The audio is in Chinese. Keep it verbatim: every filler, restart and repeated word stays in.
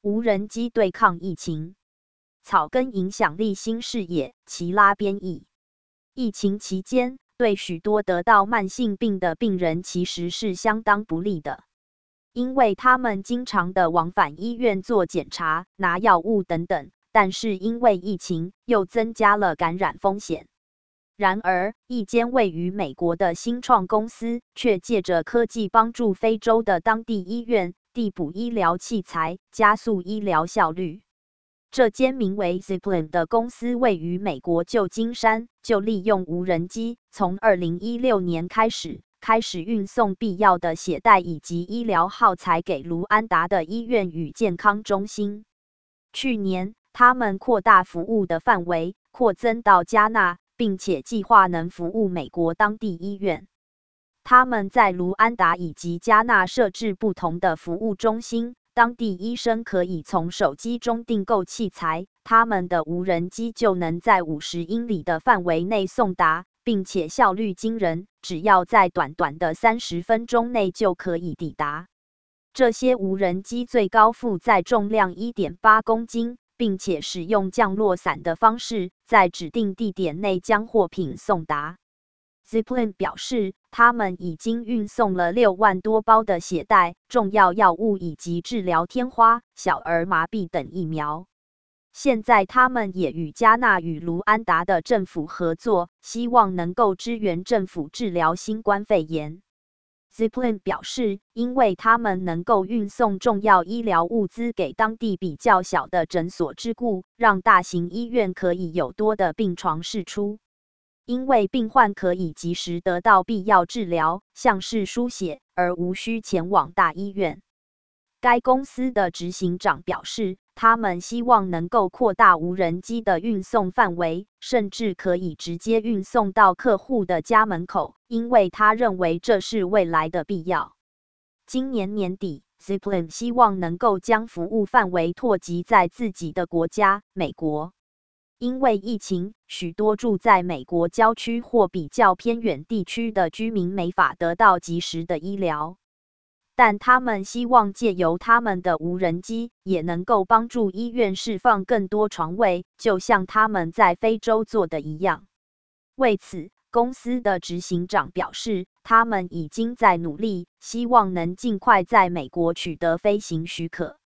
无人机对抗疫情。草根影响力新视野，齐拉编译。疫情期间，对许多得到慢性病的病人其实是相当不利的，因为他们经常的往返医院做检查、拿药物等等，但是因为疫情，又增加了感染风险。然而，一间位于美国的新创公司却借着科技帮助非洲的当地医院递补医疗器材，加速医疗效率。这间名为 Zipline 的公司位于美国旧金山，就利用无人机，从二零一六年开始，开始运送必要的血袋以及医疗耗材给卢安达的医院与健康中心。去年，他们扩大服务的范围，扩增到加纳，并且计划能服务美国当地医院。他们在卢安达以及加纳设置不同的服务中心，当地医生可以从手机中订购器材，他们的无人机就能在五十英里的范围内送达，并且效率惊人，只要在短短的三十分钟内就可以抵达。这些无人机最高负载重量 一点八公斤，并且使用降落伞的方式，在指定地点内将货品送达。Zipline 表示，他们已经运送了六万多包的血袋、重要药物以及治疗天花、小儿麻痹等疫苗。现在，他们也与加纳与卢安达的政府合作，希望能够支援政府治疗新冠肺炎。Zipline 表示，因为他们能够运送重要医疗物资给当地比较小的诊所之故，让大型医院可以有多的病床释出。因为病患可以及时得到必要治疗，像是输血，而无需前往大医院。该公司的执行长表示，他们希望能够扩大无人机的运送范围，甚至可以直接运送到客户的家门口，因为他认为这是未来的必要。今年年底， Zipline 希望能够将服务范围拓及在自己的国家美国。因为疫情，许多住在美国郊区或比较偏远地区的居民没法得到及时的医疗，但他们希望借由他们的无人机，也能够帮助医院释放更多床位，就像他们在非洲做的一样。为此，公司的执行长表示，他们已经在努力，希望能尽快在美国取得飞行许可。